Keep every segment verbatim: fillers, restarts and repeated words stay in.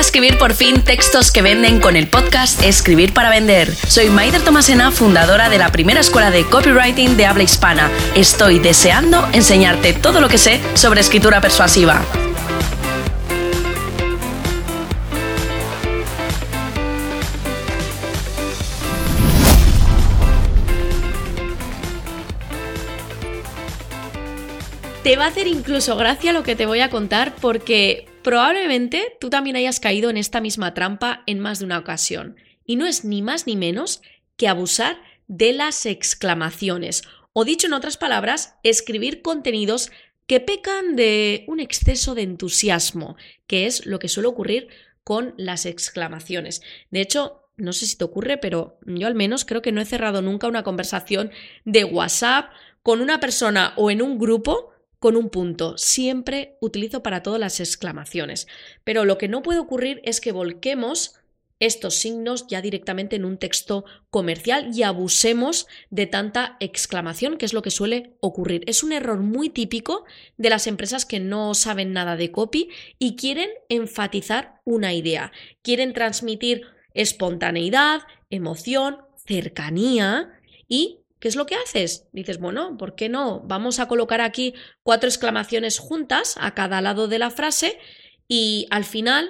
escribir por fin textos que venden con el podcast Escribir para Vender. Soy Maider Tomasena, fundadora de la primera escuela de copywriting de habla hispana. Estoy deseando enseñarte todo lo que sé sobre escritura persuasiva. Te va a hacer incluso gracia lo que te voy a contar porque probablemente tú también hayas caído en esta misma trampa en más de una ocasión. Y no es ni más ni menos que abusar de las exclamaciones. O dicho en otras palabras, escribir contenidos que pecan de un exceso de entusiasmo, que es lo que suele ocurrir con las exclamaciones. De hecho, no sé si te ocurre, pero yo al menos creo que no he cerrado nunca una conversación de WhatsApp con una persona o en un grupo con un punto. Siempre utilizo para todo las exclamaciones. Pero lo que no puede ocurrir es que volquemos estos signos ya directamente en un texto comercial y abusemos de tanta exclamación, que es lo que suele ocurrir. Es un error muy típico de las empresas que no saben nada de copy y quieren enfatizar una idea. Quieren transmitir espontaneidad, emoción, cercanía y ¿qué es lo que haces? Dices, bueno, ¿por qué no? Vamos a colocar aquí cuatro exclamaciones juntas a cada lado de la frase y al final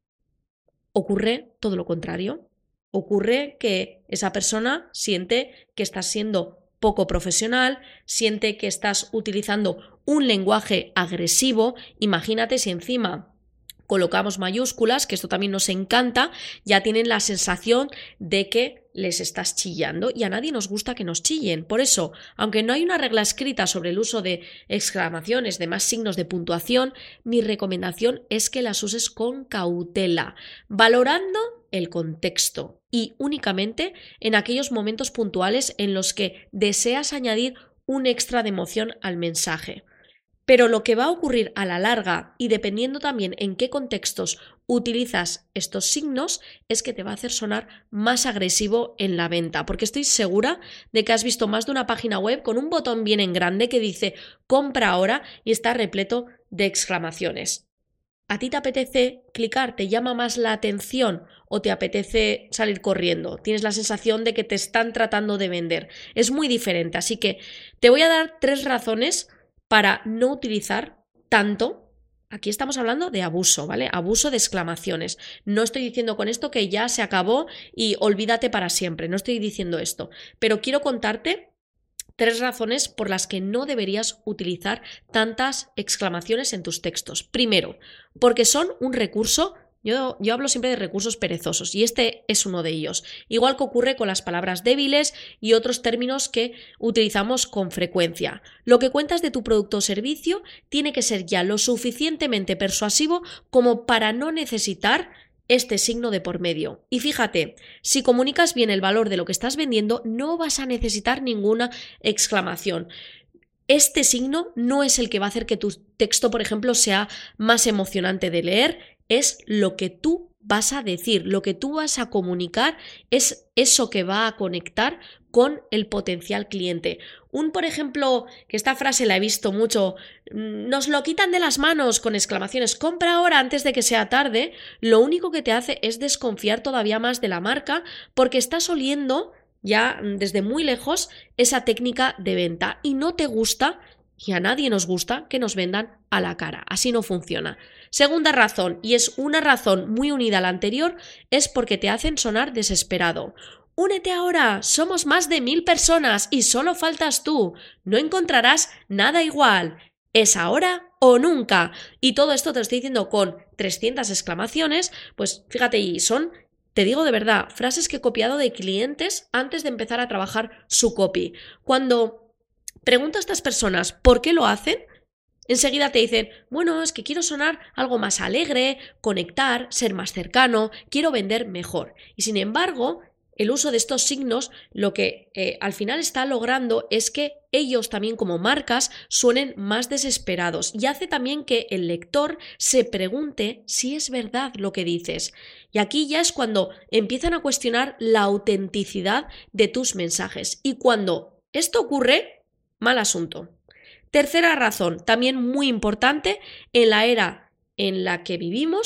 ocurre todo lo contrario. Ocurre que esa persona siente que estás siendo poco profesional, siente que estás utilizando un lenguaje agresivo. Imagínate si encima colocamos mayúsculas, que esto también nos encanta, ya tienen la sensación de que les estás chillando y a nadie nos gusta que nos chillen. Por eso, aunque no hay una regla escrita sobre el uso de exclamaciones, de más signos de puntuación, mi recomendación es que las uses con cautela, valorando el contexto y únicamente en aquellos momentos puntuales en los que deseas añadir un extra de emoción al mensaje. Pero lo que va a ocurrir a la larga y dependiendo también en qué contextos utilizas estos signos es que te va a hacer sonar más agresivo en la venta, porque estoy segura de que has visto más de una página web con un botón bien en grande que dice compra ahora y está repleto de exclamaciones. ¿A ti te apetece clicar? ¿Te llama más la atención o te apetece salir corriendo? Tienes la sensación de que te están tratando de vender. Es muy diferente, así que te voy a dar tres razones para no utilizar tanto. Aquí estamos hablando de abuso, ¿vale? Abuso de exclamaciones. No estoy diciendo con esto que ya se acabó y olvídate para siempre. No estoy diciendo esto. Pero quiero contarte tres razones por las que no deberías utilizar tantas exclamaciones en tus textos. Primero, porque son un recurso. Yo, yo hablo siempre de recursos perezosos y este es uno de ellos. Igual que ocurre con las palabras débiles y otros términos que utilizamos con frecuencia. Lo que cuentas de tu producto o servicio tiene que ser ya lo suficientemente persuasivo como para no necesitar este signo de por medio. Y fíjate, si comunicas bien el valor de lo que estás vendiendo, no vas a necesitar ninguna exclamación. Este signo no es el que va a hacer que tu texto, por ejemplo, sea más emocionante de leer. Es lo que tú vas a decir, lo que tú vas a comunicar, es eso que va a conectar con el potencial cliente. Un, por ejemplo, que esta frase la he visto mucho, nos lo quitan de las manos con exclamaciones, compra ahora antes de que sea tarde, lo único que te hace es desconfiar todavía más de la marca porque estás oliendo ya desde muy lejos esa técnica de venta y no te gusta. Y a nadie nos gusta que nos vendan a la cara. Así no funciona. Segunda razón, y es una razón muy unida a la anterior, es porque te hacen sonar desesperado. Únete ahora, somos más de mil personas y solo faltas tú. No encontrarás nada igual. Es ahora o nunca. Y todo esto te lo estoy diciendo con trescientas exclamaciones, pues fíjate, y son, te digo de verdad, frases que he copiado de clientes antes de empezar a trabajar su copy. Cuando pregunto a estas personas por qué lo hacen, enseguida te dicen, bueno, es que quiero sonar algo más alegre, conectar, ser más cercano, quiero vender mejor. Y sin embargo, el uso de estos signos lo que eh, al final está logrando es que ellos también como marcas suenen más desesperados y hace también que el lector se pregunte si es verdad lo que dices. Y aquí ya es cuando empiezan a cuestionar la autenticidad de tus mensajes. Y cuando esto ocurre, mal asunto. Tercera razón, también muy importante, en la era en la que vivimos,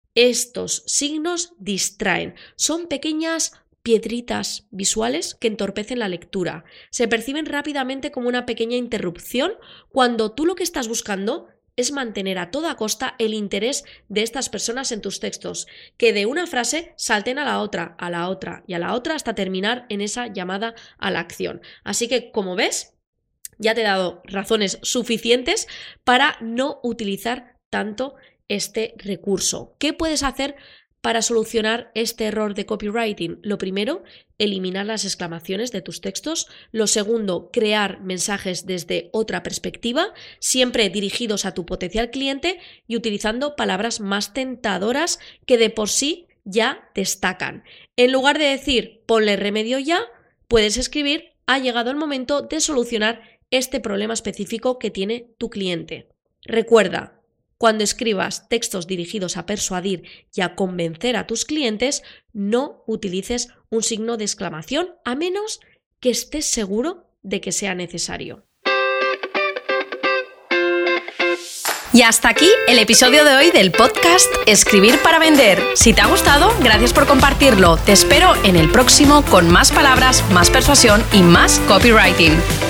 Estos signos distraen, son pequeñas piedritas visuales que entorpecen la lectura. Se perciben rápidamente como una pequeña interrupción cuando tú lo que estás buscando es mantener a toda costa el interés de estas personas en tus textos, que de una frase salten a la otra, a la otra y a la otra hasta terminar en esa llamada a la acción. Así que, como ves, ya te he dado razones suficientes para no utilizar tanto este recurso. ¿Qué puedes hacer para solucionar este error de copywriting? Lo primero, eliminar las exclamaciones de tus textos. Lo segundo, crear mensajes desde otra perspectiva, siempre dirigidos a tu potencial cliente y utilizando palabras más tentadoras que de por sí ya destacan. En lugar de decir ponle remedio ya, puedes escribir ha llegado el momento de solucionar este problema específico que tiene tu cliente. Recuerda, cuando escribas textos dirigidos a persuadir y a convencer a tus clientes, no utilices un signo de exclamación a menos que estés seguro de que sea necesario. Y hasta aquí el episodio de hoy del podcast Escribir para Vender. Si te ha gustado, gracias por compartirlo. Te espero en el próximo con más palabras, más persuasión y más copywriting.